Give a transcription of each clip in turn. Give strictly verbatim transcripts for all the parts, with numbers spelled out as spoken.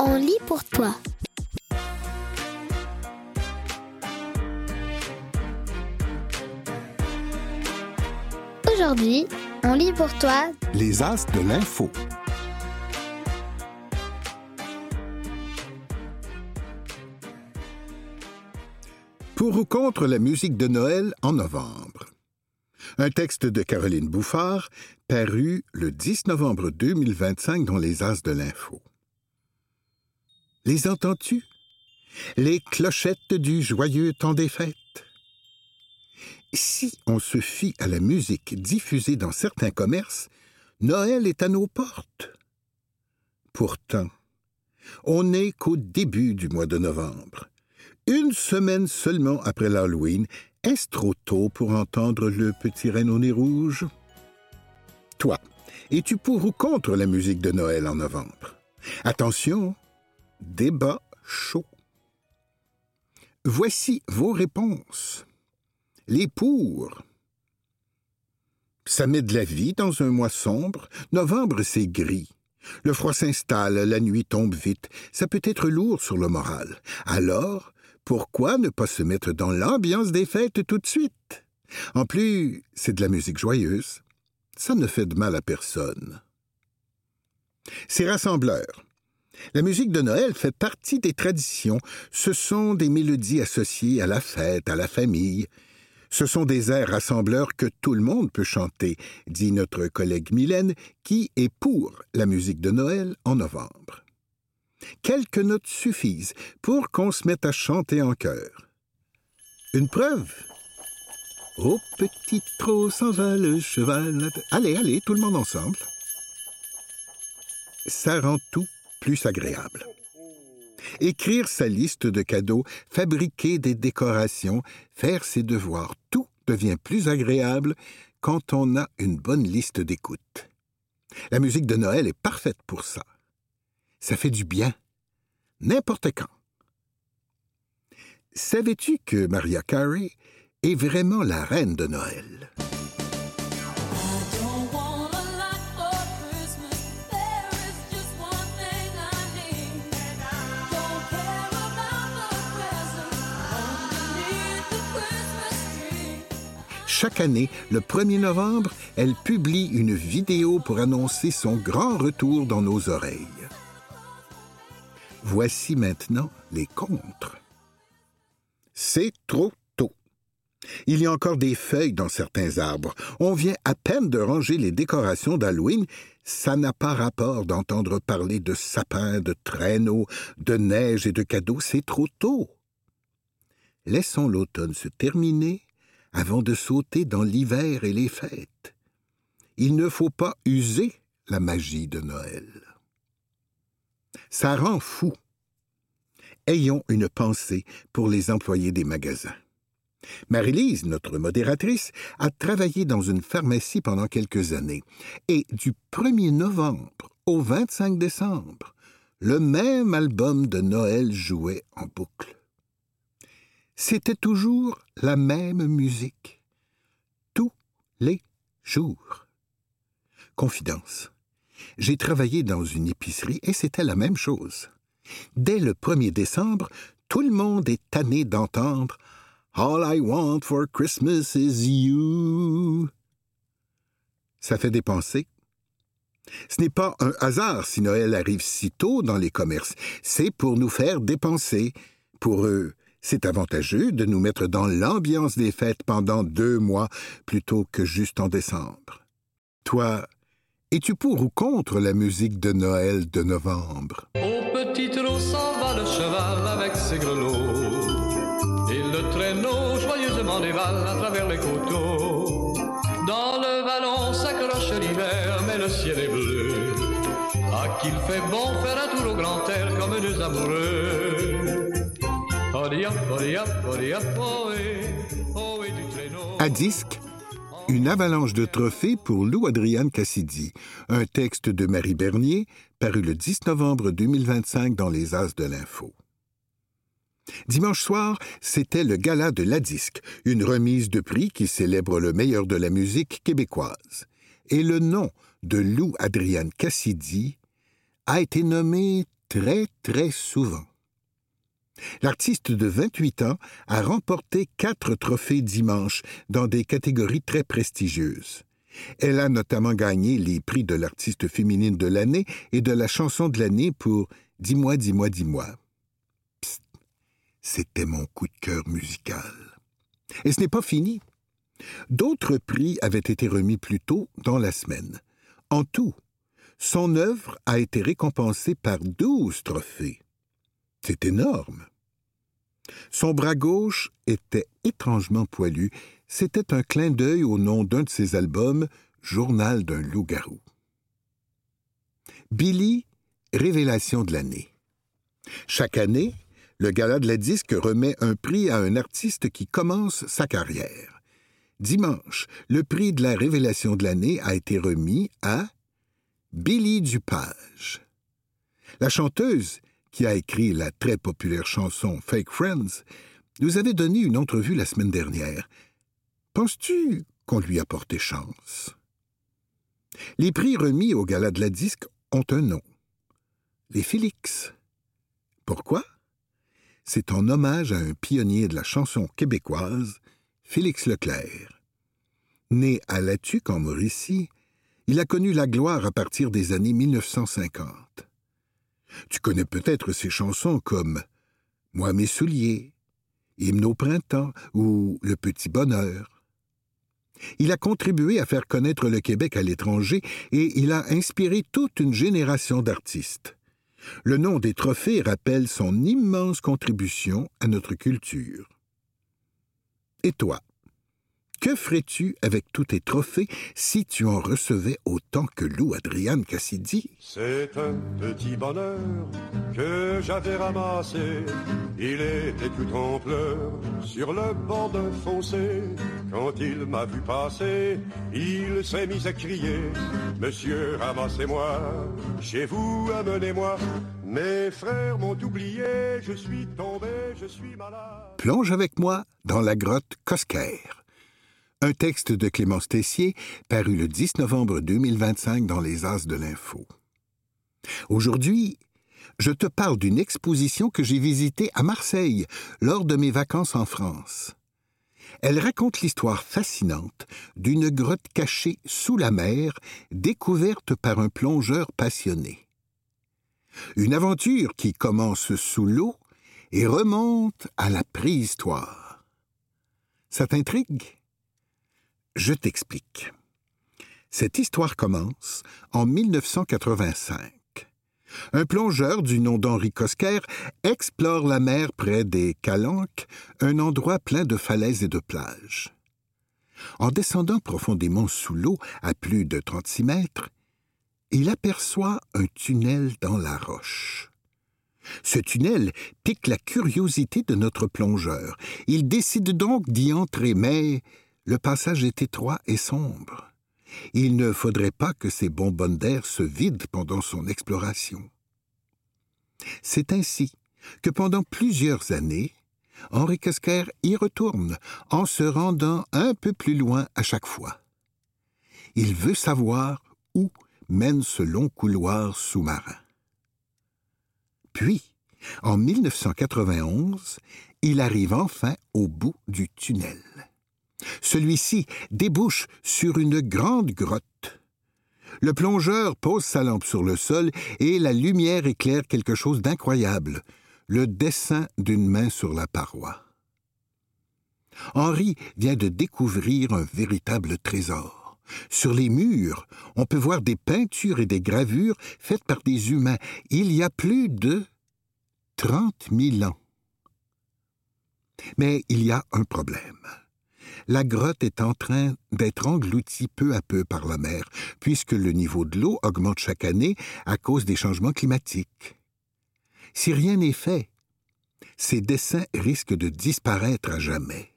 on lit pour toi. Aujourd'hui, on lit pour toi Les As de l'info. Pour ou contre la musique de Noël en novembre. Un texte de Caroline Bouffard, paru le dix novembre deux mille vingt-cinq dans les As de l'info. Les entends-tu? Les clochettes du joyeux temps des fêtes. Si on se fie à la musique diffusée dans certains commerces, Noël est à nos portes. Pourtant, on n'est qu'au début du mois de novembre. Une semaine seulement après l'Halloween, est-ce trop tôt pour entendre le petit renne au nez rouge? Toi, es-tu pour ou contre la musique de Noël en novembre? Attention, débat chaud. Voici vos réponses. Les pour. Ça met de la vie dans un mois sombre. Novembre, c'est gris. Le froid s'installe, la nuit tombe vite. Ça peut être lourd sur le moral. Alors, pourquoi ne pas se mettre dans l'ambiance des fêtes tout de suite? En plus, c'est de la musique joyeuse. Ça ne fait de mal à personne. C'est rassembleur. La musique de Noël fait partie des traditions. Ce sont des mélodies associées à la fête, à la famille. Ce sont des airs rassembleurs que tout le monde peut chanter, dit notre collègue Mylène, qui est pour la musique de Noël en novembre. Quelques notes suffisent pour qu'on se mette à chanter en chœur. Une preuve? Au petit trot s'en va le cheval. Allez, allez, tout le monde ensemble. Ça rend tout plus agréable. Écrire sa liste de cadeaux, fabriquer des décorations, faire ses devoirs, tout devient plus agréable quand on a une bonne liste d'écoute. La musique de Noël est parfaite pour ça. Ça fait du bien, n'importe quand. Savais-tu que Mariah Carey est vraiment la reine de Noël? Chaque année, le premier novembre, elle publie une vidéo pour annoncer son grand retour dans nos oreilles. Voici maintenant les contres. C'est trop tôt. Il y a encore des feuilles dans certains arbres. On vient à peine de ranger les décorations d'Halloween. Ça n'a pas rapport d'entendre parler de sapins, de traîneaux, de neige et de cadeaux. C'est trop tôt. Laissons l'automne se terminer avant de sauter dans l'hiver et les fêtes. Il ne faut pas user la magie de Noël. Ça rend fou. Ayons une pensée pour les employés des magasins. Marie-Lise, notre modératrice, a travaillé dans une pharmacie pendant quelques années. Et du premier novembre au vingt-cinq décembre, le même album de Noël jouait en boucle. C'était toujours la même musique, tous les jours. Confidence. J'ai travaillé dans une épicerie et c'était la même chose. Dès le premier décembre, tout le monde est tanné d'entendre « All I want for Christmas is you ». Ça fait dépenser. Ce n'est pas un hasard si Noël arrive si tôt dans les commerces. C'est pour nous faire dépenser. Pour eux, c'est avantageux de nous mettre dans l'ambiance des fêtes pendant deux mois plutôt que juste en décembre. Toi, es-tu pour ou contre la musique de Noël de novembre? Au petit trot s'en va le cheval avec ses grelots, et le traîneau joyeusement dévale à travers les coteaux. Dans le vallon s'accroche l'hiver, mais le ciel est bleu. Ah, qu'il fait bon faire un tour au grand air comme deux amoureux. À disque, une avalanche de trophées pour Lou Adrienne Cassidy, un texte de Marie Bernier, paru le dix novembre deux mille vingt-cinq dans les As de l'info. Dimanche soir, c'était le gala de la disque, une remise de prix qui célèbre le meilleur de la musique québécoise. Et le nom de Lou Adrienne Cassidy a été nommé très, très souvent. L'artiste de vingt-huit ans a remporté quatre trophées dimanche dans des catégories très prestigieuses. Elle a notamment gagné les prix de l'artiste féminine de l'année et de la chanson de l'année pour « Dis-moi, dis-moi, dis-moi ». Psst, c'était mon coup de cœur musical. Et ce n'est pas fini. D'autres prix avaient été remis plus tôt dans la semaine. En tout, son œuvre a été récompensée par douze trophées. C'est énorme. Son bras gauche était étrangement poilu. C'était un clin d'œil au nom d'un de ses albums, Journal d'un loup-garou. Billy, révélation de l'année. Chaque année, le Gala de la disque remet un prix à un artiste qui commence sa carrière. Dimanche, le prix de la révélation de l'année a été remis à Billy Dupage. La chanteuse, qui a écrit la très populaire chanson « Fake Friends », nous avait donné une entrevue la semaine dernière. Penses-tu qu'on lui a porté chance? Les prix remis au Gala de la disque ont un nom. Les Félix. Pourquoi? C'est en hommage à un pionnier de la chanson québécoise, Félix Leclerc. Né à La Tuque, en Mauricie, il a connu la gloire à partir des années mille neuf cent cinquante. Tu connais peut-être ses chansons comme « Moi mes souliers »,« Hymne au printemps » ou « Le petit bonheur ». Il a contribué à faire connaître le Québec à l'étranger et il a inspiré toute une génération d'artistes. Le nom des trophées rappelle son immense contribution à notre culture. Et toi, que ferais-tu avec tous tes trophées si tu en recevais autant que Lou Adriane Cassidy? C'est un petit bonheur que j'avais ramassé. Il était tout en pleurs sur le bord d'un fossé. Quand il m'a vu passer, il s'est mis à crier « Monsieur, ramassez-moi, chez vous, amenez-moi. Mes frères m'ont oublié, je suis tombé, je suis malade. » Plonge avec moi dans la grotte Cosquer. Un texte de Clémence Tessier, paru le dix novembre deux mille vingt-cinq dans les As de l'Info. Aujourd'hui, je te parle d'une exposition que j'ai visitée à Marseille lors de mes vacances en France. Elle raconte l'histoire fascinante d'une grotte cachée sous la mer, découverte par un plongeur passionné. Une aventure qui commence sous l'eau et remonte à la préhistoire. Ça t'intrigue? Je t'explique. Cette histoire commence en mille neuf cent quatre-vingt-cinq. Un plongeur du nom d'Henri Cosquer explore la mer près des Calanques, un endroit plein de falaises et de plages. En descendant profondément sous l'eau à plus de trente-six mètres, il aperçoit un tunnel dans la roche. Ce tunnel pique la curiosité de notre plongeur. Il décide donc d'y entrer, mais le passage est étroit et sombre. Il ne faudrait pas que ses bonbonnes d'air se vident pendant son exploration. C'est ainsi que pendant plusieurs années, Henri Cosquer y retourne en se rendant un peu plus loin à chaque fois. Il veut savoir où mène ce long couloir sous-marin. Puis, en mille neuf cent quatre-vingt-onze, il arrive enfin au bout du tunnel. Celui-ci débouche sur une grande grotte. Le plongeur pose sa lampe sur le sol et la lumière éclaire quelque chose d'incroyable, le dessin d'une main sur la paroi. Henri vient de découvrir un véritable trésor. Sur les murs, on peut voir des peintures et des gravures faites par des humains il y a plus de trente mille ans. Mais il y a un problème. La grotte est en train d'être engloutie peu à peu par la mer, puisque le niveau de l'eau augmente chaque année à cause des changements climatiques. Si rien n'est fait, ces dessins risquent de disparaître à jamais.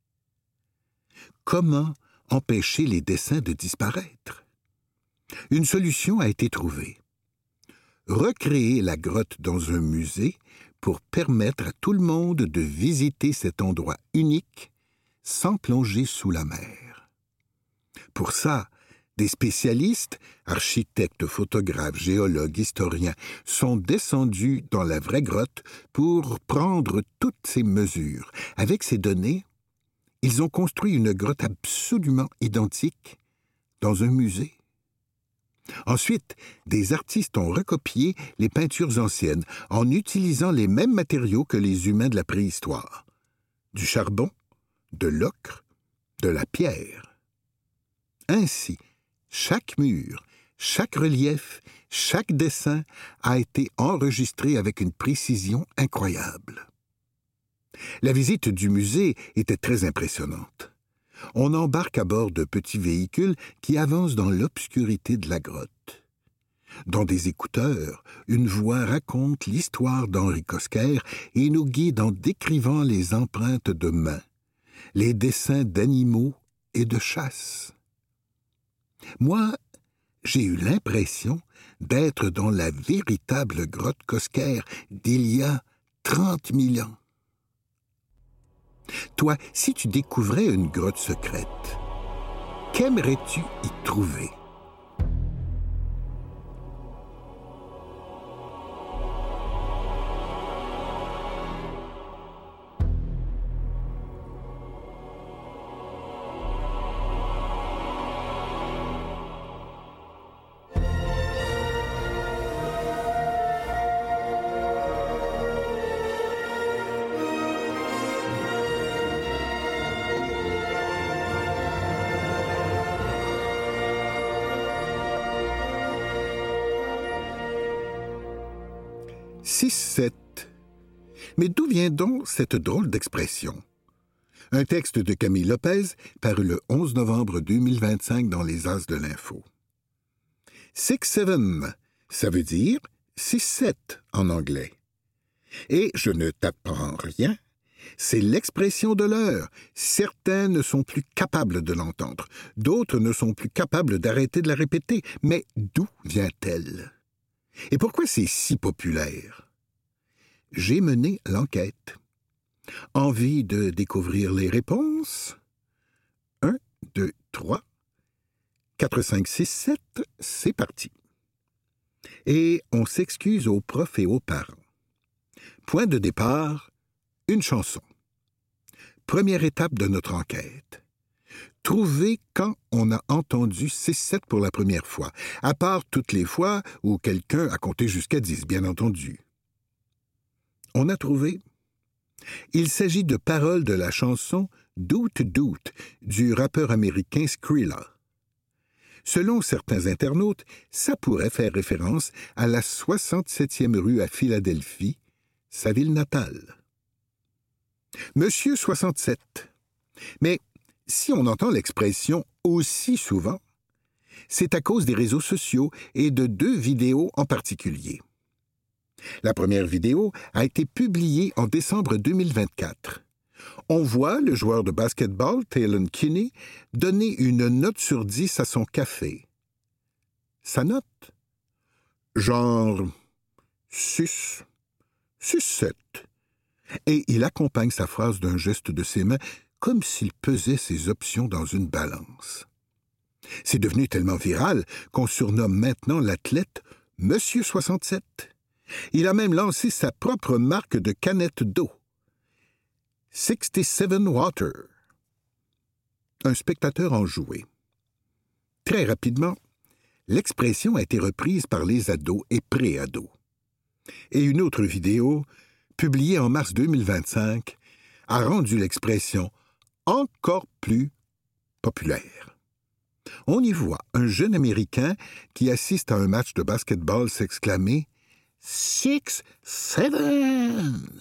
Comment empêcher les dessins de disparaître? Une solution a été trouvée. Recréer la grotte dans un musée pour permettre à tout le monde de visiter cet endroit unique sans plonger sous la mer. Pour ça, Des spécialistes, architectes, photographes, géologues, historiens, sont descendus dans la vraie grotte pour prendre toutes ces mesures. Avec ces données, ils ont construit une grotte absolument identique dans un musée. Ensuite, des artistes ont recopié les peintures anciennes en utilisant les mêmes matériaux que les humains de la préhistoire. Du charbon, de l'ocre, de la pierre. Ainsi, chaque mur, chaque relief, chaque dessin a été enregistré avec une précision incroyable. La visite du musée était très impressionnante. On embarque à bord de petits véhicules qui avancent dans l'obscurité de la grotte. Dans des écouteurs, une voix raconte l'histoire d'Henri Cosquer et nous guide en décrivant les empreintes de mains, les dessins d'animaux et de chasse. Moi, j'ai eu l'impression d'être dans la véritable grotte Cosquer d'il y a trente mille ans. Toi, si tu découvrais une grotte secrète, qu'aimerais-tu y trouver? six sept. Mais d'où vient donc cette drôle d'expression? Un texte de Camille Lopez, paru le onze novembre deux mille vingt-cinq dans les As de l'Info. six sept, ça veut dire six sept en anglais. Et je ne t'apprends rien, c'est l'expression de l'heure. Certains ne sont plus capables de l'entendre, d'autres ne sont plus capables d'arrêter de la répéter. Mais d'où vient-elle? Et pourquoi c'est si populaire? J'ai mené l'enquête. Envie de découvrir les réponses? Un, deux, trois, quatre, cinq, six, sept, c'est parti. Et on s'excuse aux profs et aux parents. Point de départ, une chanson. Première étape de notre enquête. Trouver quand on a entendu six sept pour la première fois, à part toutes les fois où quelqu'un a compté jusqu'à dix, bien entendu. On a trouvé. Il s'agit de paroles de la chanson « Doot Doot » du rappeur américain Skrilla. Selon certains internautes, ça pourrait faire référence à la soixante-septième rue à Philadelphie, sa ville natale. Monsieur soixante-sept. Mais si on entend l'expression aussi souvent, c'est à cause des réseaux sociaux et de deux vidéos en particulier. La première vidéo a été publiée en décembre deux mille vingt-quatre. On voit le joueur de basketball, Taylor Kinney, donner une note sur dix à son café. Sa note? Genre six, six sept. Et il accompagne sa phrase d'un geste de ses mains comme s'il pesait ses options dans une balance. C'est devenu tellement viral qu'on surnomme maintenant l'athlète Monsieur soixante-sept. Il a même lancé sa propre marque de canettes d'eau. soixante-sept Water. Un spectateur en jouait. Très rapidement, l'expression a été reprise par les ados et pré-ados. Et une autre vidéo, publiée en mars deux mille vingt-cinq, a rendu l'expression encore plus populaire. On y voit un jeune Américain qui assiste à un match de basketball s'exclamer « Six, seven !»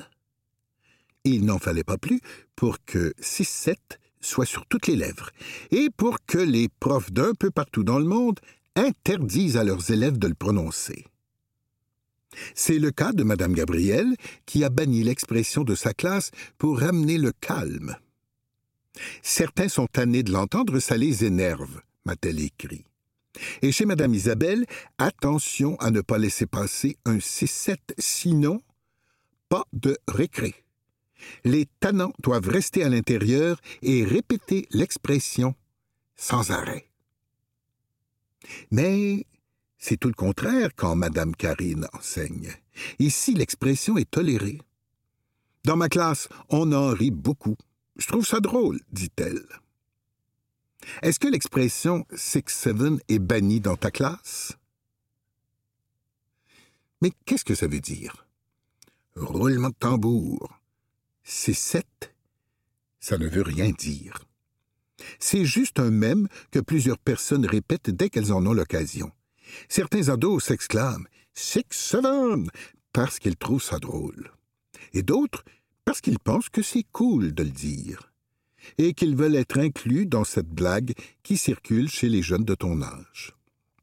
Il n'en fallait pas plus pour que six sept soit sur toutes les lèvres et pour que les profs d'un peu partout dans le monde interdisent à leurs élèves de le prononcer. C'est le cas de Madame Gabrielle qui a banni l'expression de sa classe pour ramener le calme. Certains sont tannés de l'entendre, ça les énerve, m'a-t-elle écrit. Et chez Madame Isabelle, attention à ne pas laisser passer un six sept, sinon, pas de récré. Les tannants doivent rester à l'intérieur et répéter l'expression sans arrêt. Mais c'est tout le contraire quand Madame Karine enseigne. Ici, l'expression est tolérée. Dans ma classe, on en rit beaucoup. Je trouve ça drôle, dit-elle. Est-ce que l'expression « six seven » est bannie dans ta classe? Mais qu'est-ce que ça veut dire? Roulement de tambour. six sept, ça ne veut rien dire. C'est juste un mème que plusieurs personnes répètent dès qu'elles en ont l'occasion. Certains ados s'exclament « six seven » parce qu'ils trouvent ça drôle. Et d'autres parce qu'ils pensent que c'est cool de le dire et qu'ils veulent être inclus dans cette blague qui circule chez les jeunes de ton âge.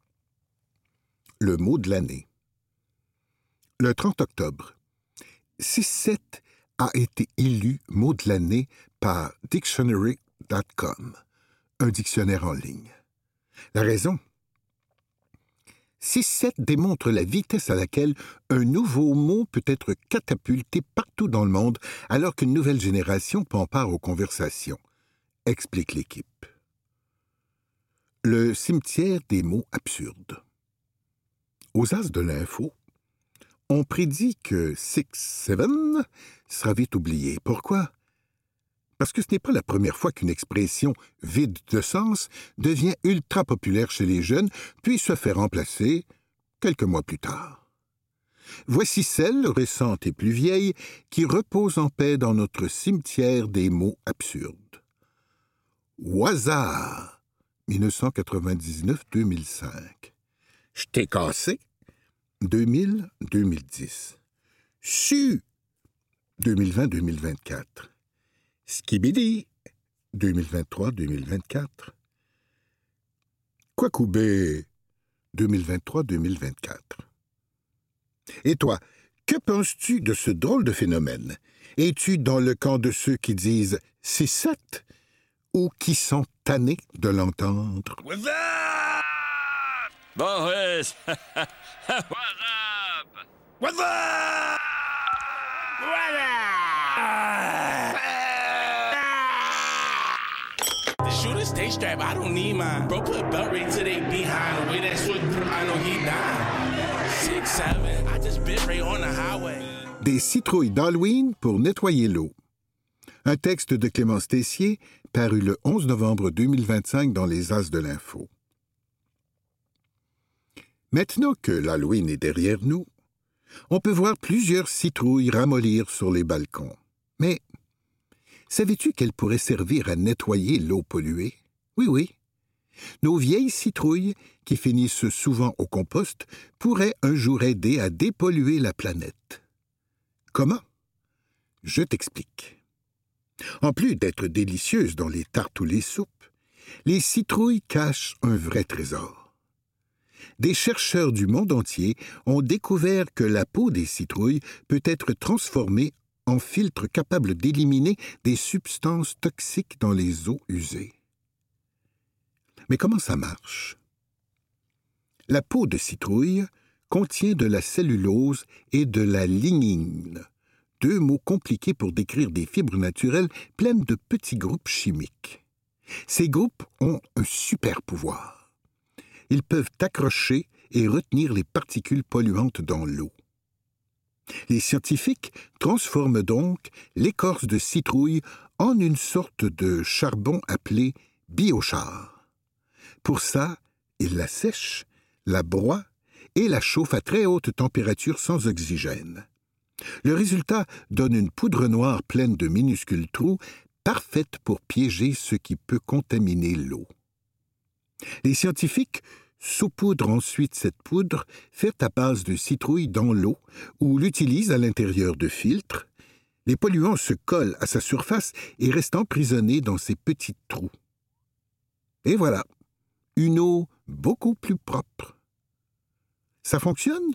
Le mot de l'année. Le trente octobre, six sept a été élu mot de l'année par dictionary point com, un dictionnaire en ligne. La raison? six sept démontre la vitesse à laquelle un nouveau mot peut être catapulté partout dans le monde alors qu'une nouvelle génération prend part aux conversations, explique l'équipe. Le cimetière des mots absurdes. Aux As de l'info, on prédit que six seven sera vite oublié. Pourquoi? Parce que ce n'est pas la première fois qu'une expression vide de sens devient ultra populaire chez les jeunes, puis se fait remplacer quelques mois plus tard. Voici celle, récente et plus vieille, qui repose en paix dans notre cimetière des mots absurdes. Waza, dix-neuf cent quatre-vingt-dix-neuf à deux mille cinq. Je t'ai cassé, deux mille à deux mille dix. Su, deux mille vingt à deux mille vingt-quatre. Skibidi, deux mille vingt-trois à deux mille vingt-quatre. Kwakubé, deux mille vingt-trois à deux mille vingt-quatre. Et toi, que penses-tu de ce drôle de phénomène? Es-tu dans le camp de ceux qui disent « six sept » ou qui sont tannés de l'entendre? What's up? Boys! What's up? What's up? What's up? The shooter stay strapped, I don't need mine. Bro, put belt ring to they behind. The way that switch, I know he dying. six seven, I just bit right on the highway. Des citrouilles d'Halloween pour nettoyer l'eau. Un texte de Clémence Tessier, paru le onze novembre deux mille vingt-cinq dans les As de l'info. Maintenant que l'Halloween est derrière nous, on peut voir plusieurs citrouilles ramollir sur les balcons. Mais savais-tu qu'elles pourraient servir à nettoyer l'eau polluée? Oui, oui. Nos vieilles citrouilles, qui finissent souvent au compost, pourraient un jour aider à dépolluer la planète. Comment? Je t'explique. En plus d'être délicieuses dans les tartes ou les soupes, les citrouilles cachent un vrai trésor. Des chercheurs du monde entier ont découvert que la peau des citrouilles peut être transformée en filtre capable d'éliminer des substances toxiques dans les eaux usées. Mais comment ça marche? La peau de citrouille contient de la cellulose et de la lignine, deux mots compliqués pour décrire des fibres naturelles pleines de petits groupes chimiques. Ces groupes ont un super pouvoir. Ils peuvent accrocher et retenir les particules polluantes dans l'eau. Les scientifiques transforment donc l'écorce de citrouille en une sorte de charbon appelé biochar. Pour ça, ils la sèchent, la broient et la chauffent à très haute température sans oxygène. Le résultat donne une poudre noire pleine de minuscules trous, parfaite pour piéger ce qui peut contaminer l'eau. Les scientifiques saupoudrent ensuite cette poudre faite à base de citrouille dans l'eau ou l'utilisent à l'intérieur de filtres. Les polluants se collent à sa surface et restent emprisonnés dans ces petits trous. Et voilà, une eau beaucoup plus propre. Ça fonctionne?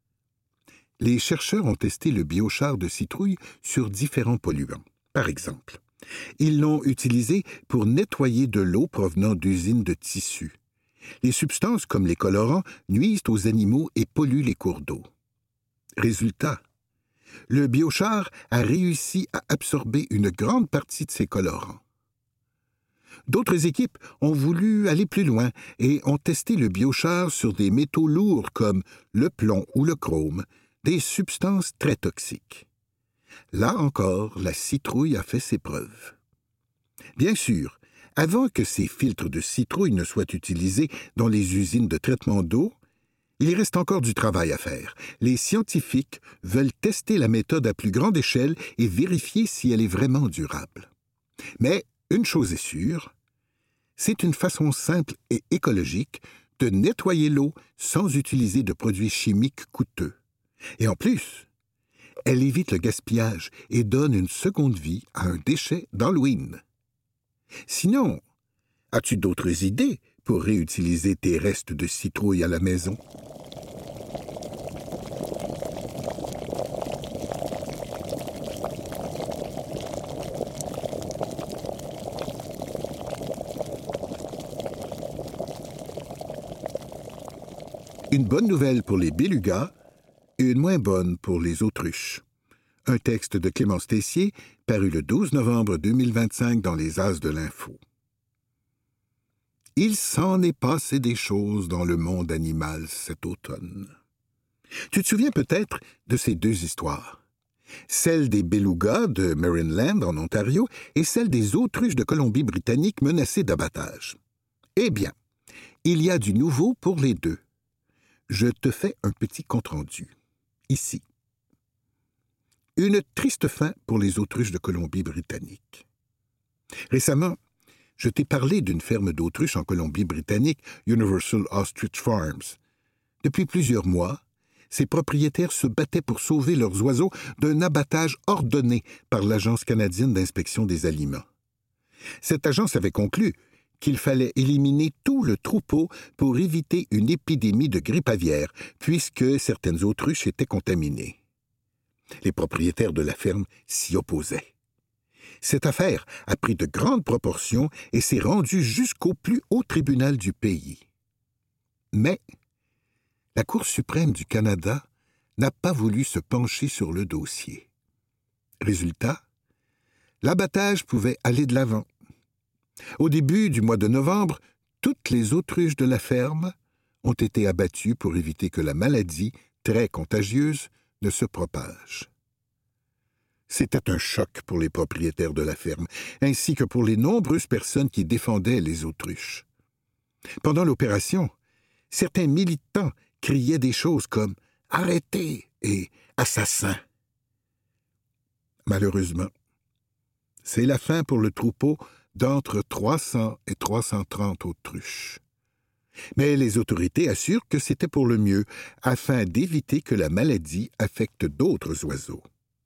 Les chercheurs ont testé le biochar de citrouille sur différents polluants. Par exemple, ils l'ont utilisé pour nettoyer de l'eau provenant d'usines de tissus. Les substances comme les colorants nuisent aux animaux et polluent les cours d'eau. Résultat, le biochar a réussi à absorber une grande partie de ces colorants. D'autres équipes ont voulu aller plus loin et ont testé le biochar sur des métaux lourds comme le plomb ou le chrome, des substances très toxiques. Là encore, la citrouille a fait ses preuves. Bien sûr, avant que ces filtres de citrouille ne soient utilisés dans les usines de traitement d'eau, il reste encore du travail à faire. Les scientifiques veulent tester la méthode à plus grande échelle et vérifier si elle est vraiment durable. Mais une chose est sûre, c'est une façon simple et écologique de nettoyer l'eau sans utiliser de produits chimiques coûteux. Et en plus, elle évite le gaspillage et donne une seconde vie à un déchet d'Halloween. Sinon, as-tu d'autres idées pour réutiliser tes restes de citrouille à la maison? Une bonne nouvelle pour les bélugas et une moins bonne pour les autruches. Un texte de Clémence Tessier, paru le douze novembre deux mille vingt-cinq dans les As de l'Info. Il s'en est passé des choses dans le monde animal cet automne. Tu te souviens peut-être de ces deux histoires, celle des bélugas de Marineland en Ontario et celle des autruches de Colombie-Britannique menacées d'abattage. Eh bien, il y a du nouveau pour les deux. Je te fais un petit compte-rendu, ici. Une triste fin pour les autruches de Colombie-Britannique. Récemment, je t'ai parlé d'une ferme d'autruches en Colombie-Britannique, Universal Ostrich Farms. Depuis plusieurs mois, ses propriétaires se battaient pour sauver leurs oiseaux d'un abattage ordonné par l'Agence canadienne d'inspection des aliments. Cette agence avait conclu qu'il fallait éliminer tout le troupeau pour éviter une épidémie de grippe aviaire, puisque certaines autruches étaient contaminées. Les propriétaires de la ferme s'y opposaient. Cette affaire a pris de grandes proportions et s'est rendue jusqu'au plus haut tribunal du pays. Mais la Cour suprême du Canada n'a pas voulu se pencher sur le dossier. Résultat, l'abattage pouvait aller de l'avant. Au début du mois de novembre, toutes les autruches de la ferme ont été abattues pour éviter que la maladie, très contagieuse, ne se propage. C'était un choc pour les propriétaires de la ferme, ainsi que pour les nombreuses personnes qui défendaient les autruches. Pendant l'opération, certains militants criaient des choses comme « Arrêtez » et « Assassin ». Malheureusement, c'est la fin pour le troupeau d'entre trois cents et trois cent trente autruches. Mais les autorités assurent que c'était pour le mieux, afin d'éviter que la maladie affecte d'autres oiseaux.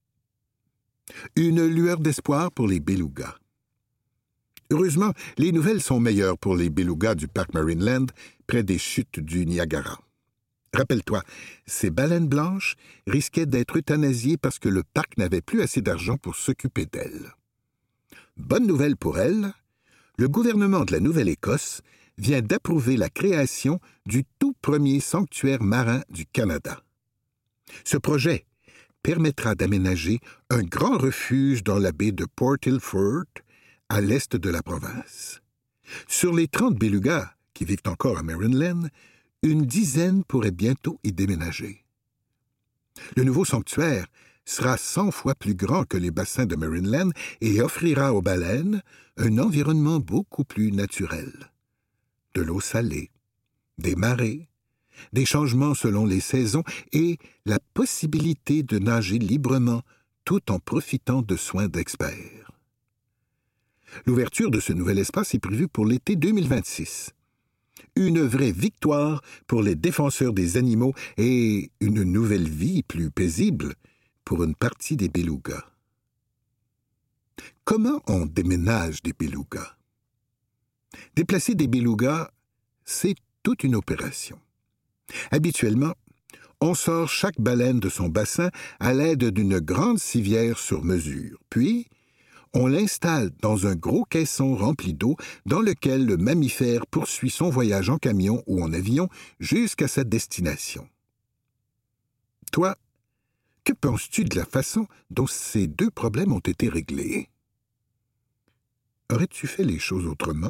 Une lueur d'espoir pour les bélugas. Heureusement, les nouvelles sont meilleures pour les bélugas du parc Marineland, près des chutes du Niagara. Rappelle-toi, ces baleines blanches risquaient d'être euthanasiées parce que le parc n'avait plus assez d'argent pour s'occuper d'elles. Bonne nouvelle pour elles, le gouvernement de la Nouvelle-Écosse vient d'approuver la création du tout premier sanctuaire marin du Canada. Ce projet permettra d'aménager un grand refuge dans la baie de Port Ilford, à l'est de la province. Sur les trente bélugas qui vivent encore à Marineland, une dizaine pourraient bientôt y déménager. Le nouveau sanctuaire sera cent fois plus grand que les bassins de Marineland et offrira aux baleines un environnement beaucoup plus naturel. De l'eau salée, des marées, des changements selon les saisons et la possibilité de nager librement tout en profitant de soins d'experts. L'ouverture de ce nouvel espace est prévue pour l'été deux mille vingt-six. Une vraie victoire pour les défenseurs des animaux et une nouvelle vie plus paisible pour une partie des bélugas. Comment on déménage des bélugas? Déplacer des bélugas, c'est toute une opération. Habituellement, on sort chaque baleine de son bassin à l'aide d'une grande civière sur mesure, puis on l'installe dans un gros caisson rempli d'eau dans lequel le mammifère poursuit son voyage en camion ou en avion jusqu'à sa destination. Toi, que penses-tu de la façon dont ces deux problèmes ont été réglés? Aurais-tu fait les choses autrement?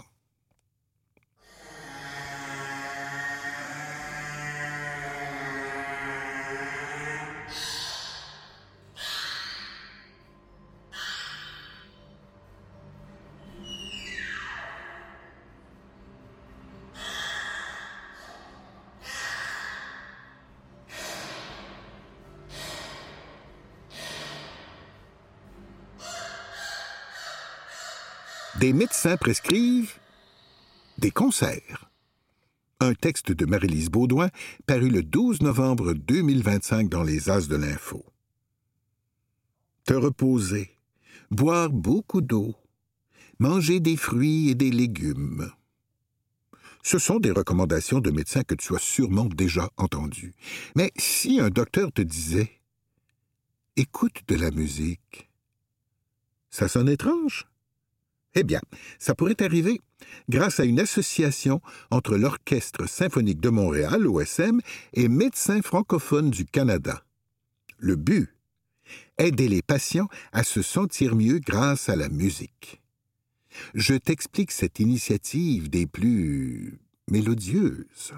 Des médecins prescrivent des concerts. Un texte de Marie-Lise Baudouin paru le douze novembre deux mille vingt-cinq dans les As de l'Info. Te reposer, boire beaucoup d'eau, manger des fruits et des légumes. Ce sont des recommandations de médecins que tu as sûrement déjà entendues. Mais si un docteur te disait « Écoute de la musique », ça sonne étrange? Eh bien, ça pourrait arriver grâce à une association entre l'Orchestre symphonique de Montréal, O S M, et Médecins francophones du Canada. Le but? Aider les patients à se sentir mieux grâce à la musique. Je t'explique cette initiative des plus mélodieuses.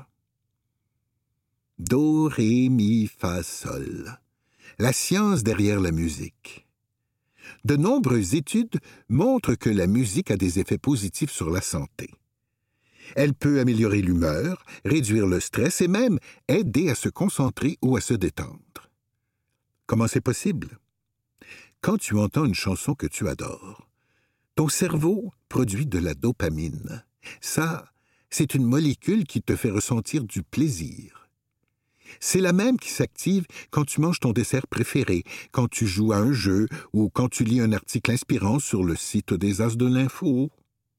Do, ré, mi, fa, sol. La science derrière la musique. De nombreuses études montrent que la musique a des effets positifs sur la santé. Elle peut améliorer l'humeur, réduire le stress et même aider à se concentrer ou à se détendre. Comment c'est possible? Quand tu entends une chanson que tu adores, ton cerveau produit de la dopamine. Ça, c'est une molécule qui te fait ressentir du plaisir. C'est la même qui s'active quand tu manges ton dessert préféré, quand tu joues à un jeu ou quand tu lis un article inspirant sur le site des As de l'Info.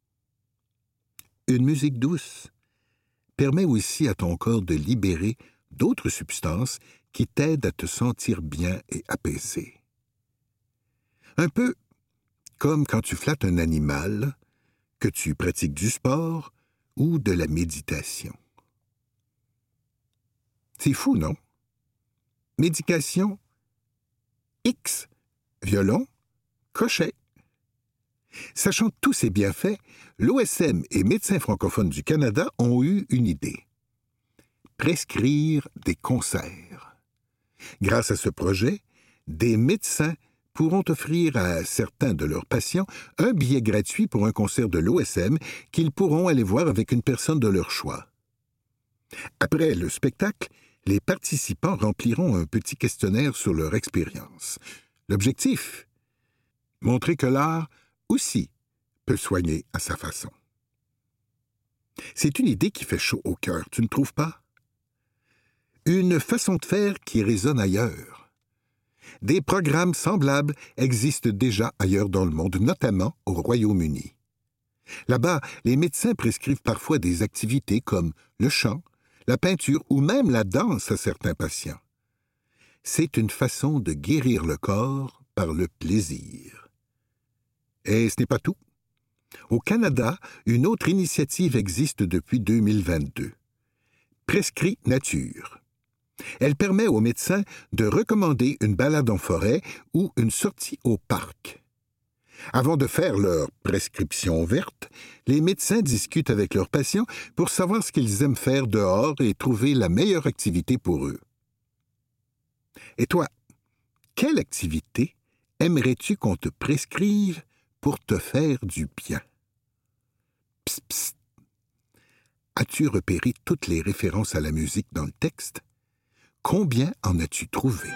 Une musique douce permet aussi à ton corps de libérer d'autres substances qui t'aident à te sentir bien et apaisé. Un peu comme quand tu flattes un animal, que tu pratiques du sport ou de la méditation. C'est fou, non? Médication, X, violon, crochet. Sachant tous ces bienfaits, l'O S M et Médecins francophones du Canada ont eu une idée. Prescrire des concerts. Grâce à ce projet, des médecins pourront offrir à certains de leurs patients un billet gratuit pour un concert de l'O S M qu'ils pourront aller voir avec une personne de leur choix. Après le spectacle, les participants rempliront un petit questionnaire sur leur expérience. L'objectif? Montrer que l'art aussi peut soigner à sa façon. C'est une idée qui fait chaud au cœur, tu ne trouves pas? Une façon de faire qui résonne ailleurs. Des programmes semblables existent déjà ailleurs dans le monde, notamment au Royaume-Uni. Là-bas, les médecins prescrivent parfois des activités comme le chant, la peinture ou même la danse à certains patients. C'est une façon de guérir le corps par le plaisir. Et ce n'est pas tout. Au Canada, une autre initiative existe depuis deux mille vingt-deux. Prescrit Nature. Elle permet aux médecins de recommander une balade en forêt ou une sortie au parc. Avant de faire leur prescription verte, les médecins discutent avec leurs patients pour savoir ce qu'ils aiment faire dehors et trouver la meilleure activité pour eux. Et toi, quelle activité aimerais-tu qu'on te prescrive pour te faire du bien? Psst, psst. As-tu repéré toutes les références à la musique dans le texte? Combien en as-tu trouvé?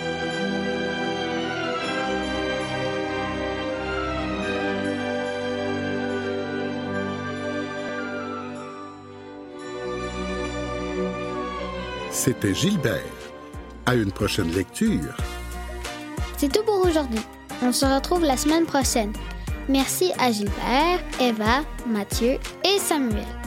C'était Gilbert. À une prochaine lecture. C'est tout pour aujourd'hui. On se retrouve la semaine prochaine. Merci à Gilbert, Eva, Mathieu et Samuel.